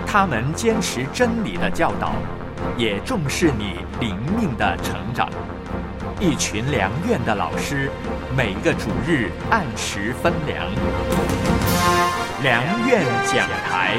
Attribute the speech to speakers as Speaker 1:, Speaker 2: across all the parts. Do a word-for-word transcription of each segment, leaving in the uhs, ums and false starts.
Speaker 1: 他们坚持真理的教导，也重视你灵命的成长。一群良院的老师，每个主日按时分粮。良院讲台。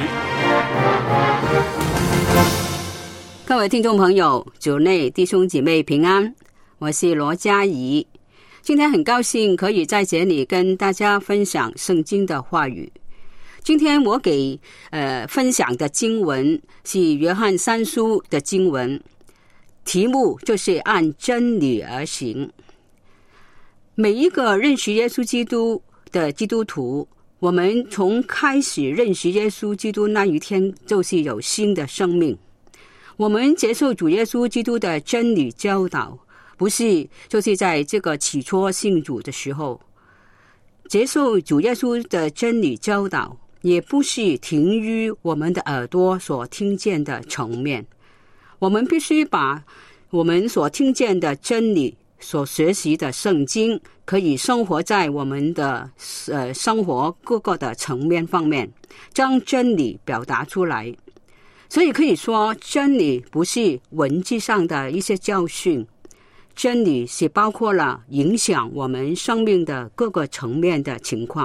Speaker 2: 各位听众朋友，主内弟兄姐妹平安，我是罗嘉怡。今天很高兴可以在这里跟大家分享圣经的话语。今天我给呃分享的经文是约翰三书的经文，题目就是按真理而行。每一个认识耶稣基督的基督徒，我们从开始认识耶稣基督那一天就是有新的生命。我们接受主耶稣基督的真理教导，不是就是在这个起初信主的时候。接受主耶稣的真理教导，也不是停于我们的耳朵所听见的层面。我们必须把我们所听见的真理，所学习的圣经，可以生活在我们的呃生活各个的层面方面，将真理表达出来。所以可以说，真理不是文字上的一些教训，真理是包括了影响我们生命的各个层面的情况。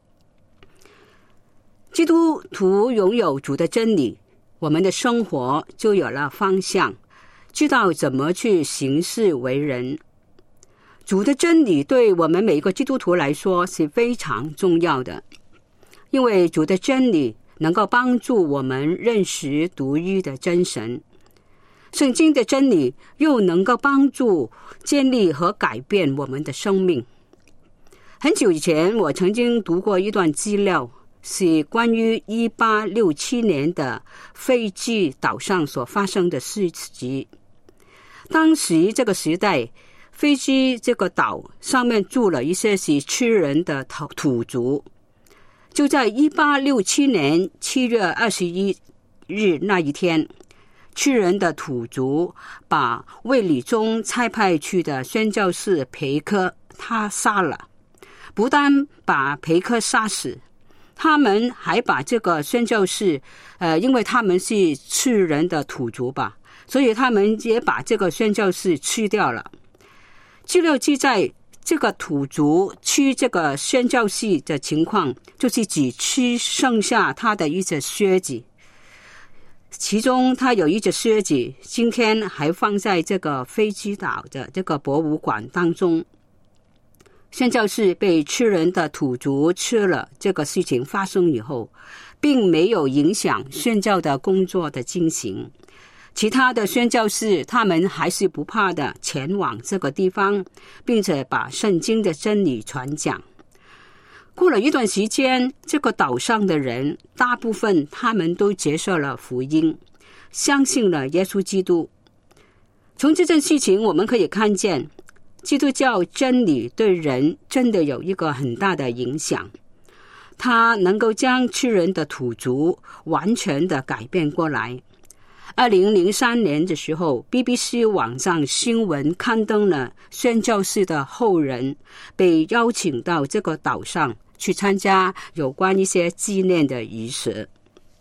Speaker 2: 基督徒拥有主的真理，我们的生活就有了方向，知道怎么去行事为人。主的真理对我们每一个基督徒来说是非常重要的，因为主的真理能够帮助我们认识独一的真神。圣经的真理又能够帮助建立和改变我们的生命。很久以前，我曾经读过一段资料，是关于一八六七年的斐济岛上所发生的事迹。当时这个时代，斐济这个岛上面住了一些是吃人的土族。就在一八六七年七月二十一日那一天，吃人的土族把卫理中差派去的宣教士培科他杀了，不但把培科杀死，他们还把这个宣教士呃，因为他们是吃人的土族吧，所以他们也把这个宣教士吃掉了。资料记载，这个土族吃这个宣教士的情况，就是只吃剩下他的一只靴子，其中他有一只靴子今天还放在这个斐济岛的这个博物馆当中。宣教士被吃人的土族吃了，这个事情发生以后，并没有影响宣教的工作的进行。其他的宣教士他们还是不怕的前往这个地方，并且把圣经的真理传讲。过了一段时间，这个岛上的人大部分他们都接受了福音，相信了耶稣基督。从这件事情我们可以看见，基督教真理对人真的有一个很大的影响，它能够将吃人的土族完全的改变过来。二零零三年的时候， B B C 网上新闻刊登了宣教士的后人被邀请到这个岛上去参加有关一些纪念的仪式。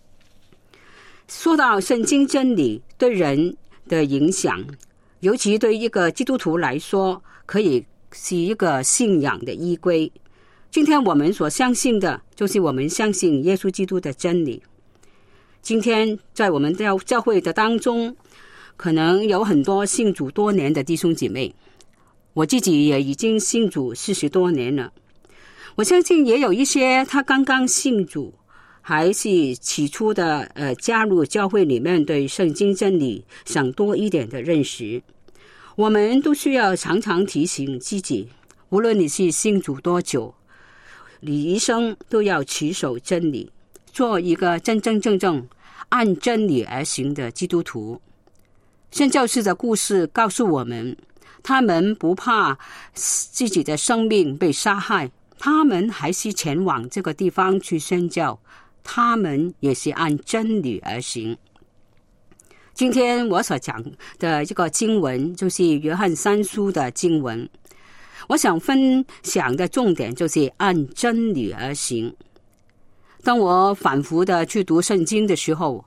Speaker 2: 说到圣经真理对人的影响，尤其对一个基督徒来说，可以是一个信仰的依归。今天我们所相信的，就是我们相信耶稣基督的真理。今天在我们教教会的当中，可能有很多信主多年的弟兄姐妹，我自己也已经信主四十多年了。我相信也有一些他刚刚信主，还是起初的呃加入教会里面，对圣经真理想多一点的认识。我们都需要常常提醒自己，无论你是信主多久，你一生都要持守真理，做一个真真正正按真理而行的基督徒。宣教士的故事告诉我们，他们不怕自己的生命被杀害，他们还是前往这个地方去宣教，他们也是按真理而行。今天我所讲的这个经文就是约翰三书的经文，我想分享的重点就是按真理而行。当我反复的去读圣经的时候，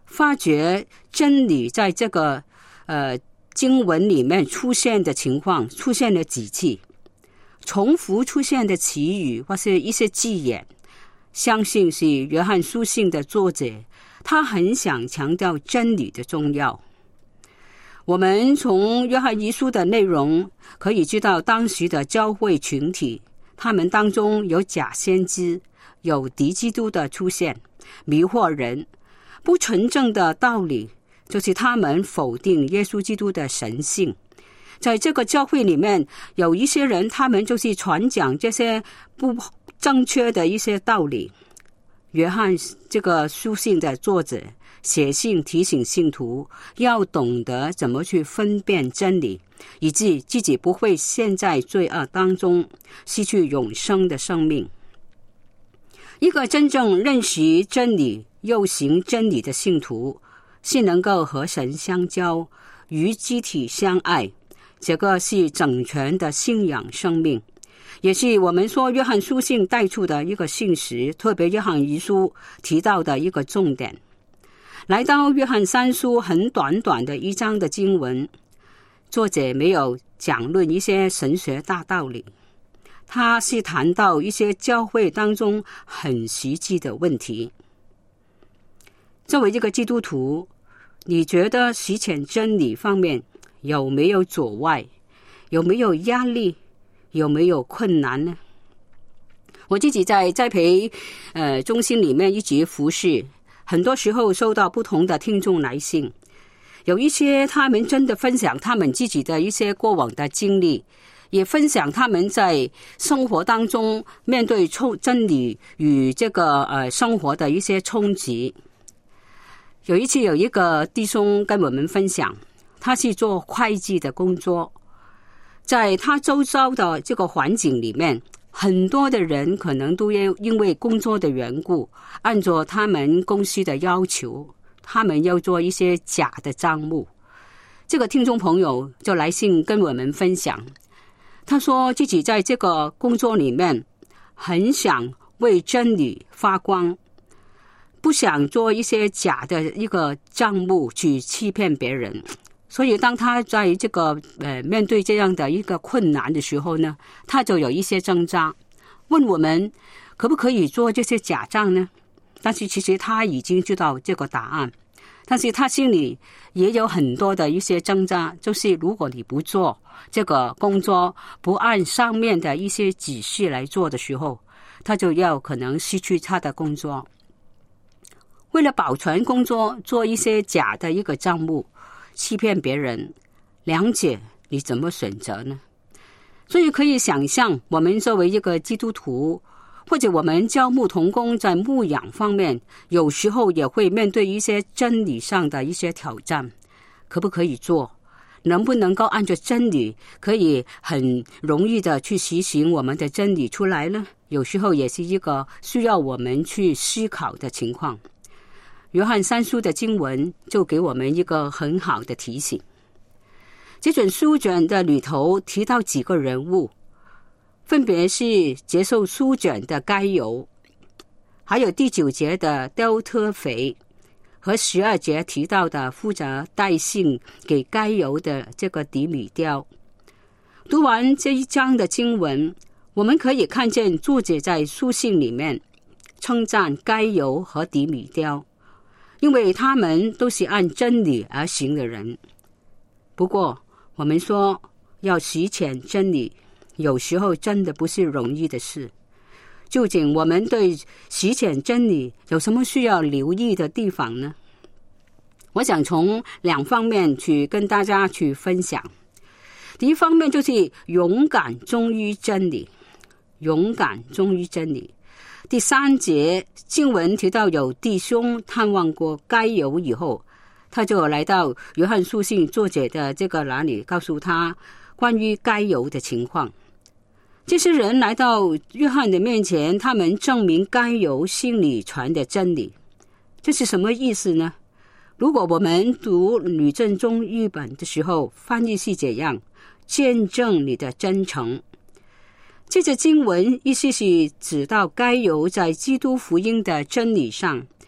Speaker 2: 发觉真理在这个呃经文里面出现的情况出现了几次，重复出现的词语或是一些字眼，相信是约翰书信的作者他很想强调真理的重要。我们从约翰一书的内容可以知道，当时的教会群体他们当中有假先知，有敌基督的出现，迷惑人。不纯正的道理就是他们否定耶稣基督的神性。在这个教会里面有一些人，他们就是传讲这些不正确的一些道理。约翰这个书信的作者写信提醒信徒要懂得怎么去分辨真理，以致自己不会陷在罪恶当中，失去永生的生命。一个真正认识真理又行真理的信徒，是能够和神相交，与肢体相爱，这个是整全的信仰生命，也是我们说约翰书信带出的一个信实，特别约翰一书提到的一个重点。来到约翰三书很短短的一章的经文，作者没有讲论一些神学大道理，他是谈到一些教会当中很实际的问题。作为一个基督徒，你觉得实践真理方面有没有阻碍？有没有压力？有没有困难呢？我自己在栽培呃中心里面一直服侍，很多时候收到不同的听众来信，有一些他们真的分享他们自己的一些过往的经历，也分享他们在生活当中面对真理与这个呃生活的一些冲击。有一次有一个弟兄跟我们分享，他是做会计的工作，在他周遭的这个环境里面，很多的人可能都要因为工作的缘故，按照他们公司的要求，他们要做一些假的账目。这个听众朋友就来信跟我们分享，他说自己在这个工作里面很想为真理发光，不想做一些假的一个账目去欺骗别人。所以当他在这个呃面对这样的一个困难的时候呢，他就有一些挣扎，问我们可不可以做这些假账呢？但是其实他已经知道这个答案，但是他心里也有很多的一些挣扎，就是如果你不做这个工作，不按上面的一些指示来做的时候，他就要可能失去他的工作。为了保存工作，做一些假的一个账目，欺骗别人，两者你怎么选择呢？所以可以想象，我们作为一个基督徒，或者我们教牧同工在牧养方面，有时候也会面对一些真理上的一些挑战。可不可以做？能不能够按照真理，可以很容易的去实行我们的真理出来呢？有时候也是一个需要我们去思考的情况。约翰三书的经文就给我们一个很好的提醒。这卷书卷的里头提到几个人物，分别是接受书卷的该犹，还有第九节的丢特腓，和十二节提到的负责带信给该犹的这个底米雕。读完这一章的经文，我们可以看见作者在书信里面称赞该犹和底米雕，因为他们都是按真理而行的人。不过我们说要实践真理，有时候真的不是容易的事。究竟我们对实践真理有什么需要留意的地方呢？我想从两方面去跟大家去分享。第一方面就是勇敢忠于真理，勇敢忠于真理。第三节经文提到有弟兄探望过该犹以后，他就来到约翰书信作者的这个哪里，告诉他关于该犹的情况。这些人来到约翰的面前，他们证明该犹心里传的真理。这是什么意思呢？如果我们读吕正中译本的时候，翻译是这样：见证你的真诚。这节经文意思是指到该犹在基督福音的真理上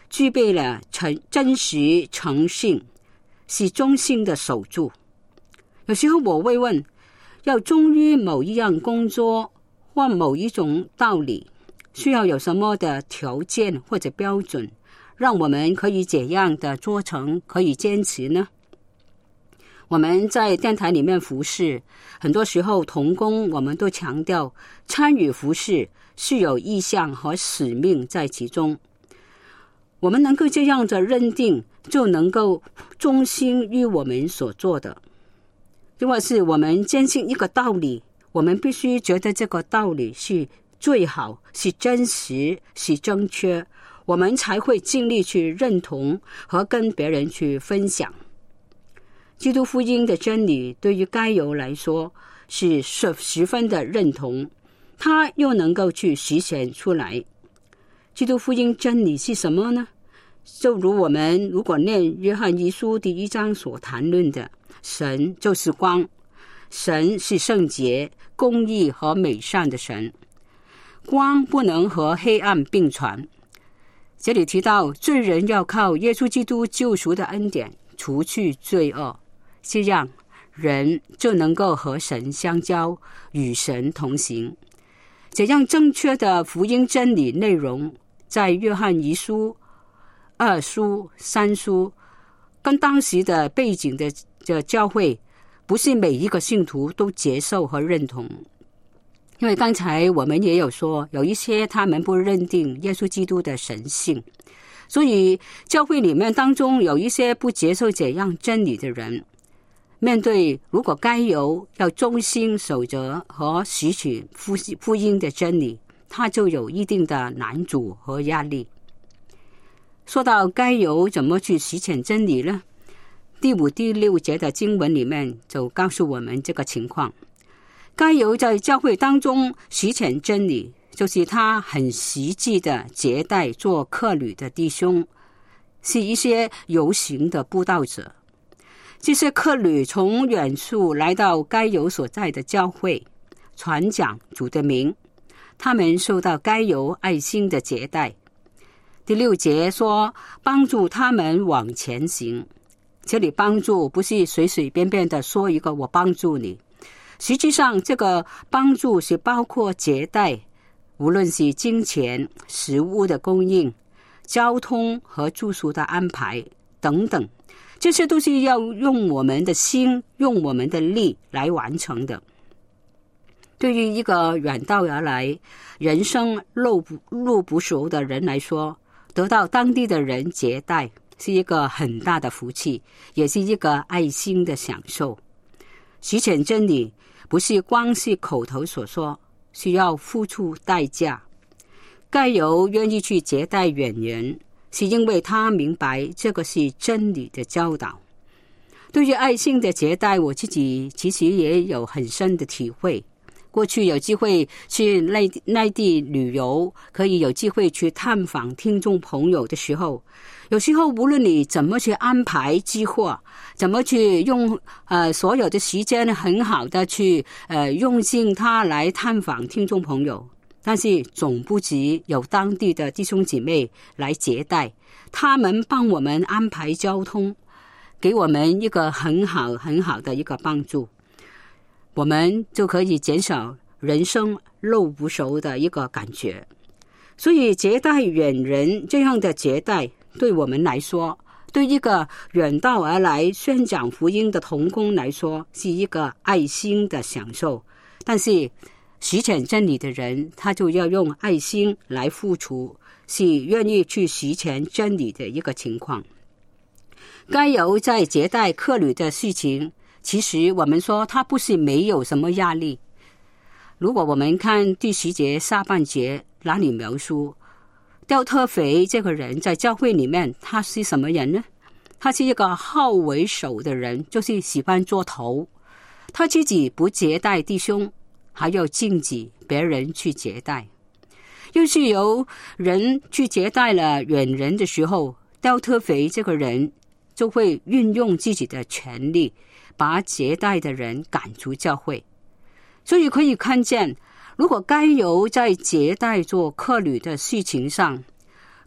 Speaker 2: 具备了诚真实诚信，是忠心的守住。有时候我会问，要忠于某一样工作或某一种道理，需要有什么的条件或者标准，让我们可以这样的做成，可以坚持呢？我们在电台里面服侍，很多时候同工我们都强调参与服侍是有意向和使命在其中。我们能够这样的认定，就能够忠心于我们所做的。如果是我们坚信一个道理，我们必须觉得这个道理是最好，是真实，是正确，我们才会尽力去认同和跟别人去分享。基督福音的真理对于该犹来说是十分的认同，他又能够去实现出来。基督福音真理是什么呢？就如我们如果念约翰一书第一章所谈论的，神就是光，神是圣洁、公义和美善的神，光不能和黑暗并存。这里提到罪人要靠耶稣基督救赎的恩典除去罪恶，这样人就能够和神相交，与神同行。这样正确的福音真理内容，在约翰一书、二书、三书跟当时的背景的这教会，不是每一个信徒都接受和认同。因为刚才我们也有说，有一些他们不认定耶稣基督的神性，所以教会里面当中有一些不接受这样真理的人，面对如果该犹要忠心守着和拾取福音的真理，他就有一定的难阻和压力。说到该犹怎么去实践真理呢？第五、第六节的经文里面就告诉我们这个情况。该犹在教会当中实践真理，就是他很实际的接待做客旅的弟兄，是一些游行的布道者。这些客旅从远处来到该犹所在的教会，传讲主的名，他们受到该犹爱心的接待。第六节说，帮助他们往前行。这里帮助不是随随便便的说一个我帮助你，实际上这个帮助是包括接待，无论是金钱、食物的供应、交通和住宿的安排等等，这些都是要用我们的心、用我们的力来完成的。对于一个远道而来、人生路不路不熟的人来说，得到当地的人接待是一个很大的福气，也是一个爱心的享受。实践真理不是光是口头所说，需要付出代价。该犹愿意去接待远人，是因为他明白这个是真理的教导。对于爱心的接待，我自己其实也有很深的体会。过去有机会去内内地旅游，可以有机会去探访听众朋友的时候，有时候无论你怎么去安排计划，怎么去用呃所有的时间很好的去呃用尽它来探访听众朋友，但是总不及有当地的弟兄姐妹来接待，他们帮我们安排交通，给我们一个很好很好的一个帮助，我们就可以减少人生路不熟的一个感觉。所以接待远人这样的接待，对我们来说，对一个远道而来宣讲福音的同工来说，是一个爱心的享受。但是实践真理的人，他就要用爱心来付出，是愿意去实践真理的一个情况。该犹在接待客旅的事情，其实我们说他不是没有什么压力。如果我们看第十节下半节那里描述刁特腓这个人在教会里面，他是什么人呢？他是一个好为首的人，就是喜欢做头。他自己不接待弟兄，还要禁止别人去接待。又是由人去接待了远人的时候，刁特腓这个人就会运用自己的权力，把接待的人赶出教会。所以可以看见，如果该犹在接待做客旅的事情上，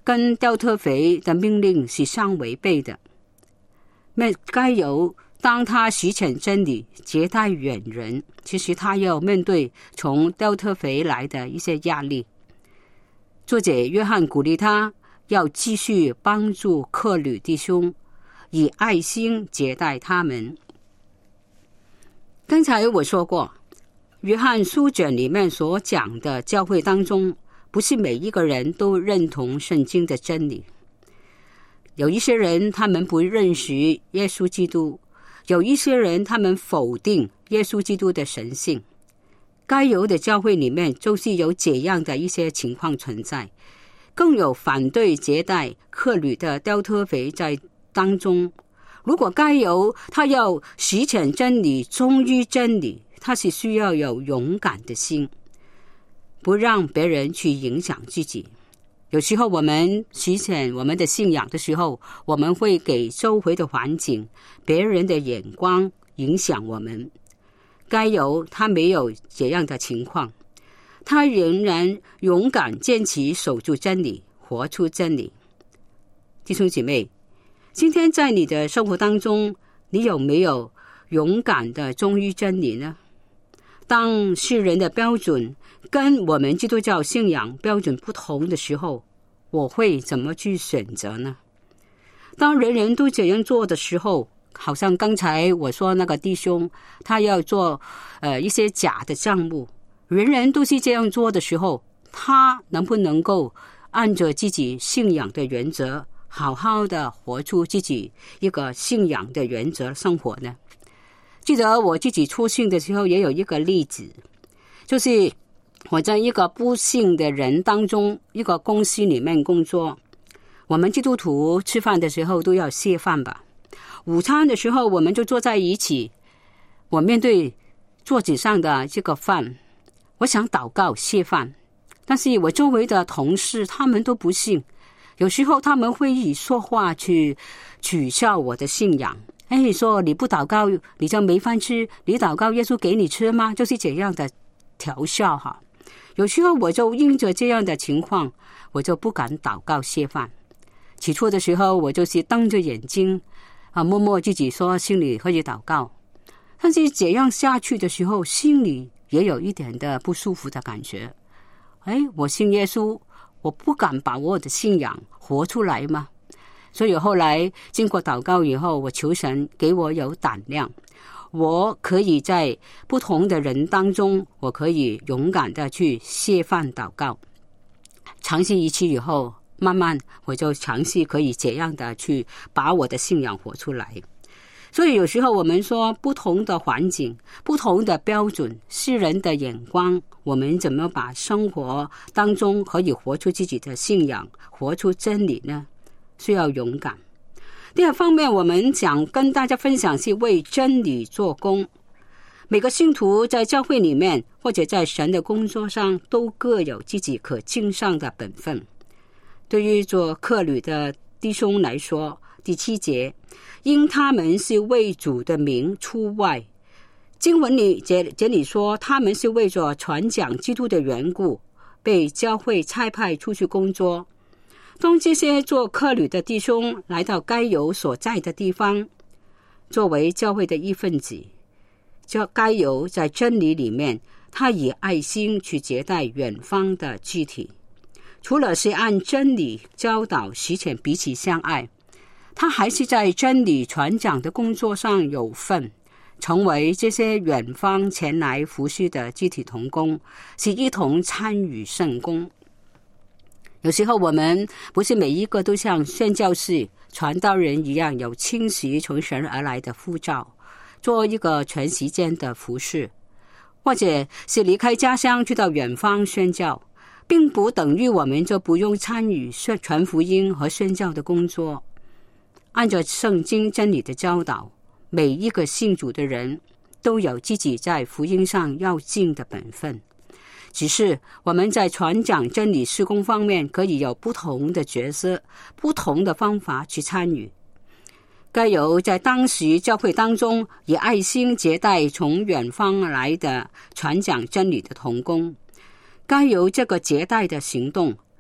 Speaker 2: 跟丢特腓的命令是相违背的。那该犹当他实践真理，接待远人，其实他要面对从丢特腓来的一些压力。作者约翰鼓励他要继续帮助客旅弟兄，以爱心接待他们。刚才我说过，约翰书卷里面所讲的教会当中，不是每一个人都认同圣经的真理。有一些人他们不认识耶稣基督，有一些人他们否定耶稣基督的神性。该有的教会里面就是有这样的一些情况存在，更有反对接待客旅的丢特腓在当中。如果该有他要实践真理，忠于真理，他是需要有勇敢的心，不让别人去影响自己。有时候我们实践我们的信仰的时候，我们会给周围的环境、别人的眼光影响我们。该有他没有这样的情况，他仍然勇敢坚持守住真理，活出真理。弟兄姐妹，今天在你的生活当中，你有没有勇敢的忠于真理呢？当世人的标准跟我们基督教信仰标准不同的时候，我会怎么去选择呢？当人人都这样做的时候，好像刚才我说那个弟兄，他要做呃一些假的账目，人人都是这样做的时候，他能不能够按着自己信仰的原则，好好的活出自己一个信仰的原则生活呢？记得我自己初信的时候也有一个例子，就是我在一个不信的人当中，一个公司里面工作。我们基督徒吃饭的时候都要谢饭吧，午餐的时候我们就坐在一起，我面对桌子上的这个饭，我想祷告谢饭，但是我周围的同事他们都不信，有时候他们会以说话去取笑我的信仰。哎，说你不祷告你就没饭吃，你祷告耶稣给你吃吗？就是这样的调笑哈。有时候我就因着这样的情况，我就不敢祷告谢饭。起初的时候我就是瞪着眼睛啊，默默自己说心里可以祷告，但是这样下去的时候，心里也有一点的不舒服的感觉。哎，我信耶稣，我不敢把我的信仰活出来吗？所以后来经过祷告以后，我求神给我有胆量，我可以在不同的人当中，我可以勇敢的去谢饭祷告。尝试一次以后，慢慢我就尝试可以这样的去把我的信仰活出来。所以有时候我们说不同的环境，不同的标准，世人的眼光，我们怎么把生活当中可以活出自己的信仰，活出真理呢？需要勇敢。第二方面，我们想跟大家分享是为真理做工。每个信徒在教会里面或者在神的工作上都各有自己可尽上的本分。对于做客旅的弟兄来说，第七节，因他们是为主的名出外。经文里这这里说，他们是为着传讲基督的缘故，被教会差派出去工作。当这些做客旅的弟兄来到该有所在的地方，作为教会的一份子，就该有在真理里面，他以爱心去接待远方的肢体。除了是按真理教导实践彼此相爱，他还是在真理传讲的工作上有份，成为这些远方前来服侍的肢体同工，是一同参与圣工。有时候我们不是每一个都像宣教士、传道人一样有清晰从神而来的呼召，做一个全时间的服侍，或者是离开家乡去到远方宣教，并不等于我们就不用参与传福音和宣教的工作。按照圣经真理的教导，每一个信主的人都有自己在福音上要尽的本分，只是我们在传讲真理事工方面可以有不同的角色，不同的方法去参与。该有在当时教会当中以爱心接待从远方来的传讲真理的同工，该有这个接待的行动，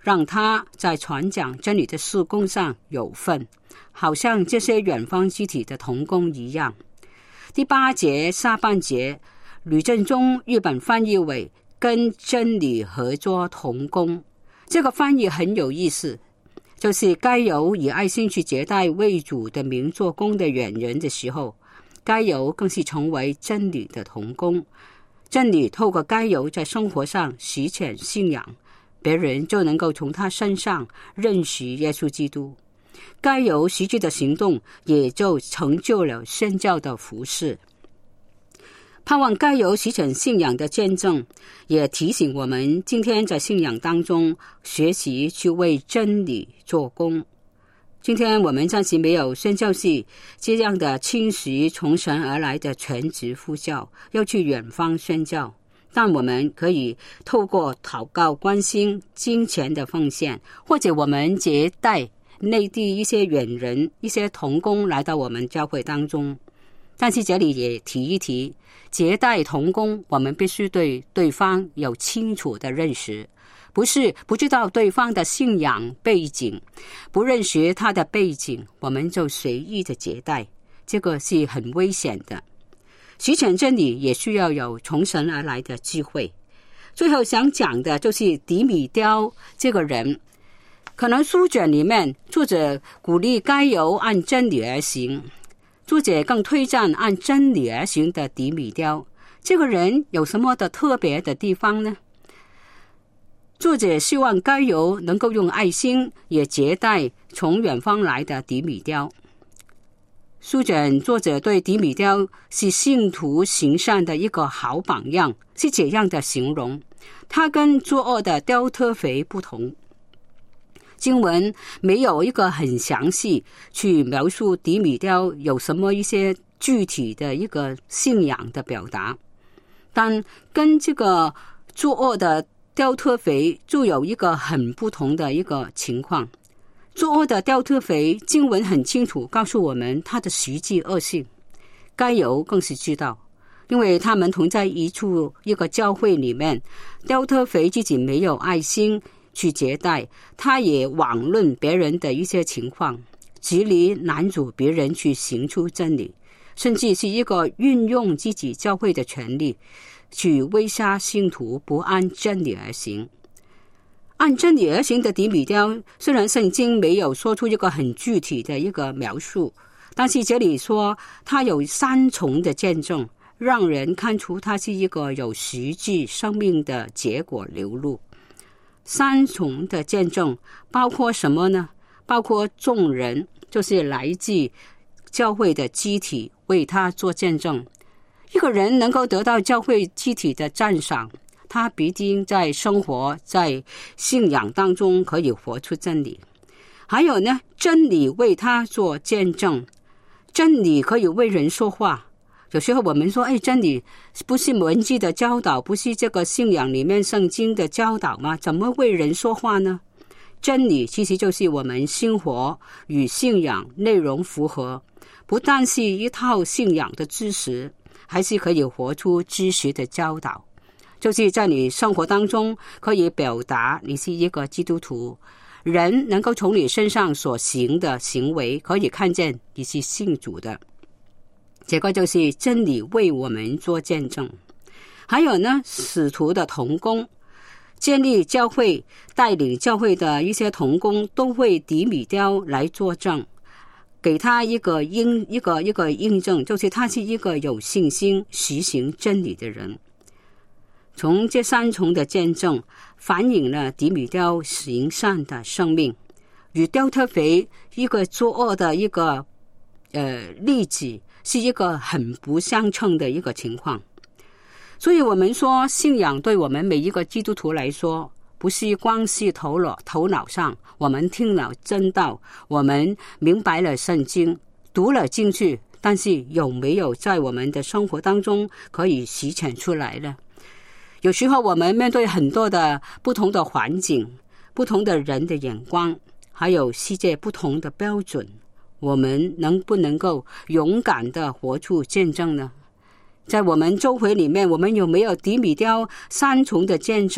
Speaker 2: 让他在传讲真理的事工上有份，好像这些远方肢体的同工一样。第八节下半节，吕正中日本翻译为跟真理合作同工，这个翻译很有意思，就是该有以爱心去接待为主的名做工的远人的时候，该有更是成为真理的同工。真理透过该有在生活上实践信仰，别人就能够从他身上认识耶稣基督。该有实际的行动也就成就了宣教的服事。盼望该有实践信仰的见证，也提醒我们今天在信仰当中学习去为真理做工。今天我们暂时没有宣教士这样的清实从神而来的全职呼叫，要去远方宣教，但我们可以透过祷告、关心、金钱的奉献，或者我们接待内地一些远人、一些同工来到我们教会当中。但是这里也提一提，接待同工，我们必须对对方有清楚的认识，不是不知道对方的信仰背景，不认识他的背景，我们就随意的接待，这个是很危险的。实践真理也需要有从神而来的智慧。最后想讲的就是迪米雕这个人，可能书卷里面作者鼓励该有按真理而行，作者更推荐按真理而行的迪米雕。这个人有什么的特别的地方呢？作者希望该有能够用爱心也接待从远方来的迪米雕。书卷作者对迪米雕是信徒行善的一个好榜样，是这样的形容，他跟作恶的雕特腓不同。经文没有一个很详细去描述迪米雕有什么一些具体的一个信仰的表达，但跟这个作恶的雕特腓就有一个很不同的一个情况。作恶的雕特腓经文很清楚告诉我们他的实际恶性，该有更是知道，因为他们同在一处一个教会里面，雕特腓自己没有爱心去接待，他也妄论别人的一些情况，极力拦阻别人去行出真理，甚至是一个运用自己教会的权利去威吓信徒不按真理而行。按真理而行的迪米雕，虽然圣经没有说出一个很具体的一个描述，但是这里说他有三重的见证，让人看出他是一个有实际生命的结果流露。三重的见证包括什么呢？包括众人，就是来自教会的肢体为他做见证。一个人能够得到教会肢体的赞赏，他必定在生活在信仰当中可以活出真理。还有呢，真理为他做见证，真理可以为人说话。有时候我们说，哎，真理不是文字的教导，不是这个信仰里面圣经的教导吗？怎么为人说话呢？真理其实就是我们生活与信仰内容符合，不但是一套信仰的知识，还是可以活出知识的教导，就是在你生活当中可以表达你是一个基督徒，人能够从你身上所行的行为可以看见你是信主的。这个就是真理为我们做见证。还有呢，使徒的同工，建立教会带领教会的一些同工都为迪米雕来作证，给他一个印一个一个印证，就是他是一个有信心实行真理的人。从这三重的见证反映了迪米雕行善的生命，与雕特腓一个作恶的一个呃例子是一个很不相称的一个情况。所以我们说，信仰对我们每一个基督徒来说，不是光是头脑头脑上我们听了真道，我们明白了圣经，读了进去，但是有没有在我们的生活当中可以实践出来呢？有时候我们面对很多的不同的环境，不同的人的眼光，还有世界不同的标准，我们能不能够勇敢地活出见证呢？在我们周围里面，我们有没有迪米雕三重的见证，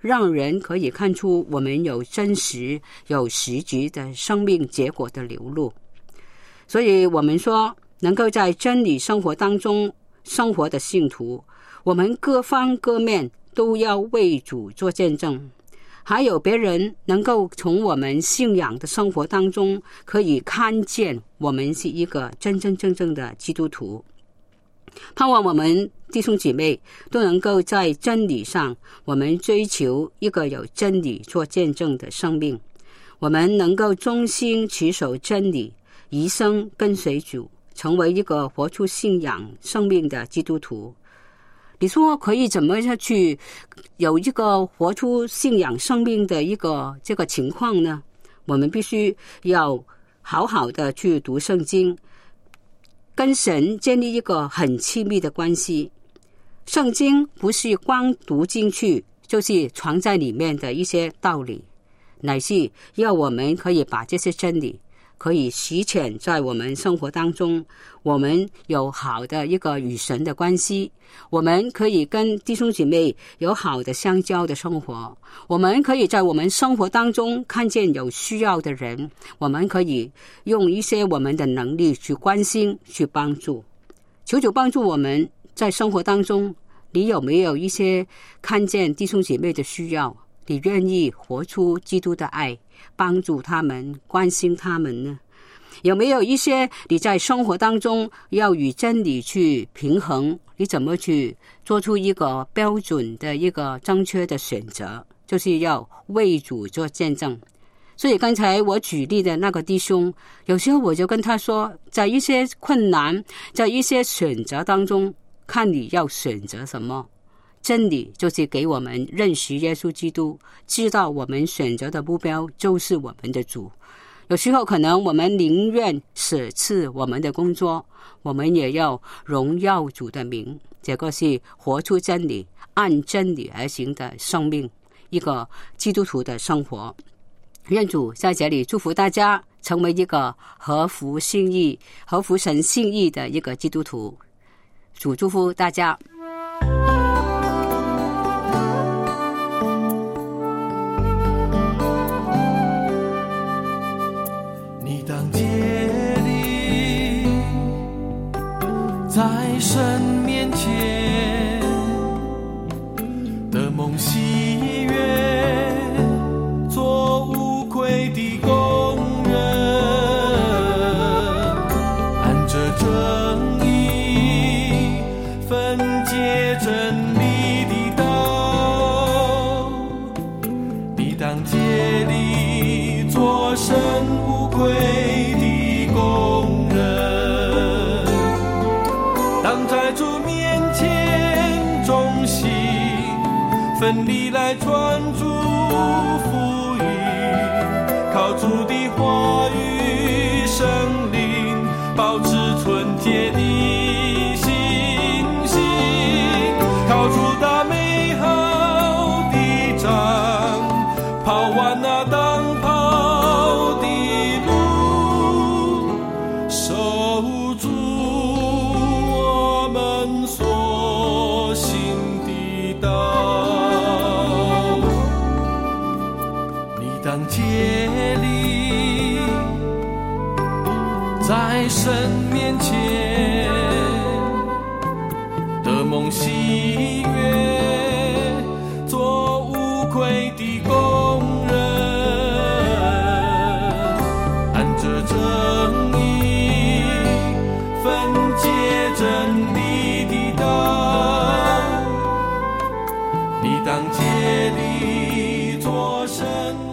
Speaker 2: 让人可以看出我们有真实、有实质的生命结果的流露。所以我们说，能够在真理生活当中生活的信徒，我们各方各面都要为主做见证，还有别人能够从我们信仰的生活当中可以看见我们是一个真真正正的基督徒。盼望我们弟兄姐妹都能够在真理上，我们追求一个有真理做见证的生命，我们能够忠心持守真理，一生跟随主，成为一个活出信仰生命的基督徒。你说可以怎么去有一个活出信仰生命的一个这个情况呢？我们必须要好好的去读圣经，跟神建立一个很亲密的关系。圣经不是光读进去就是藏在里面的一些道理，乃是要我们可以把这些真理可以实践在我们生活当中，我们有好的一个与神的关系，我们可以跟弟兄姐妹有好的相交的生活，我们可以在我们生活当中看见有需要的人，我们可以用一些我们的能力去关心去帮助。求主帮助我们在生活当中，你有没有一些看见弟兄姐妹的需要，你愿意活出基督的爱，帮助他们，关心他们呢？有没有一些你在生活当中要与真理去平衡，你怎么去做出一个标准的一个正确的选择，就是要为主做见证。所以刚才我举例的那个弟兄，有时候我就跟他说，在一些困难，在一些选择当中，看你要选择什么。真理就是给我们认识耶稣基督，知道我们选择的目标就是我们的主。有时候可能我们宁愿舍弃我们的工作，我们也要荣耀主的名，这个是活出真理，按真理而行的生命，一个基督徒的生活。愿主在这里祝福大家，成为一个合乎心意、合乎神心意的一个基督徒。主祝福大家。
Speaker 3: 你当竭力在神面前的梦喜悦，做无愧的工人，按着正义分解真理的道。你当竭力做神无愧的工人，当在主面前忠心奋力来传主福音，靠主的话语圣灵保持纯洁的信心，靠主打美好的仗，跑完那当跑的路，守住我们所行的道。你当竭力在神面前的梦喜悦，做无愧的工人，按着正义分解真理的道。你当竭力做神